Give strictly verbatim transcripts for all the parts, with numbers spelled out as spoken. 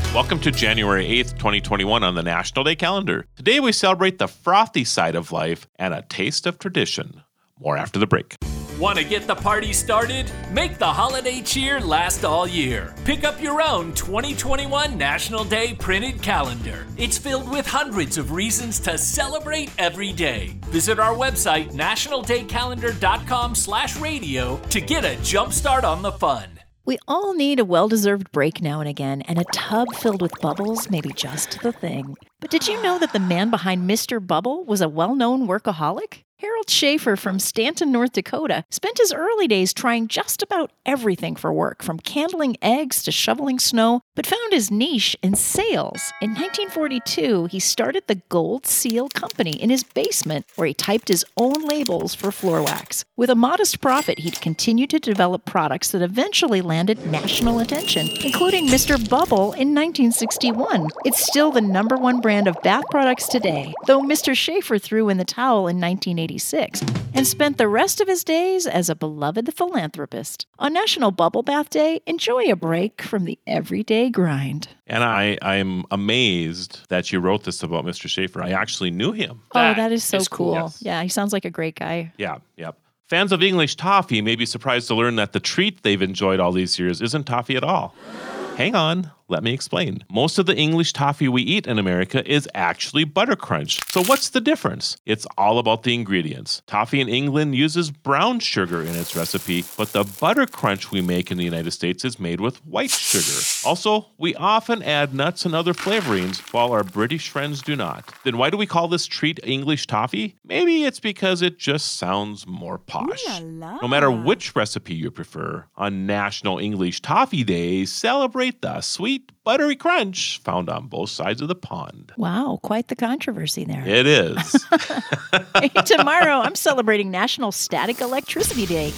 Welcome to January eighth, twenty twenty-one on the National Day calendar. Today we celebrate the frothy side of life and a taste of tradition. More after the break. Want to get the party started? Make the holiday cheer last all year. Pick up your own twenty twenty-one National Day printed calendar. It's filled with hundreds of reasons to celebrate every day. Visit our website, national day calendar dot com slash radio to get a jump start on the fun. We all need a well-deserved break now and again, and a tub filled with bubbles may be just the thing. But did you know that the man behind Mister Bubble was a well-known workaholic? Harold Schaefer from Stanton, North Dakota, spent his early days trying just about everything for work, from candling eggs to shoveling snow, but found his niche in sales. In nineteen forty-two, he started the Gold Seal Company in his basement, where he typed his own labels for floor wax. With a modest profit, he'd continued to develop products that eventually landed national attention, including Mister Bubble in nineteen sixty-one. It's still the number one brand of bath products today, though Mister Schaefer threw in the towel in nineteen eighty-six and spent the rest of his days as a beloved philanthropist. On National Bubble Bath Day, enjoy a break from the everyday grind. And I, I'm amazed that you wrote this about Mister Schaefer. I actually knew him. Oh, that is so is cool. Yes. Yeah, he sounds like a great guy. Yeah, yep. Fans of English toffee may be surprised to learn that the treat they've enjoyed all these years isn't toffee at all. Hang on, let me explain. Most of the English toffee we eat in America is actually butter crunch. So what's the difference? It's all about the ingredients. Toffee in England uses brown sugar in its recipe, but the butter crunch we make in the United States is made with white sugar. Also, we often add nuts and other flavorings, while our British friends do not. Then why do we call this treat English toffee? Maybe it's because it just sounds more posh. Ooh la la. No matter which recipe you prefer, on National English Toffee Day, celebrate the sweet, buttery crunch found on both sides of the pond. Wow, quite the controversy there. It is. Hey, tomorrow, I'm celebrating National Static Electricity Day.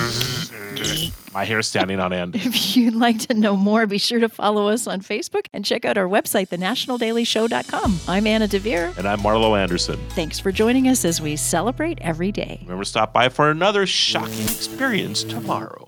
My hair's standing on end. If you'd like to know more, be sure to follow us on Facebook and check out our website, the national daily show dot com. I'm Anna DeVere. And I'm Marlo Anderson. Thanks for joining us as we celebrate every day. Remember to stop by for another shocking experience tomorrow.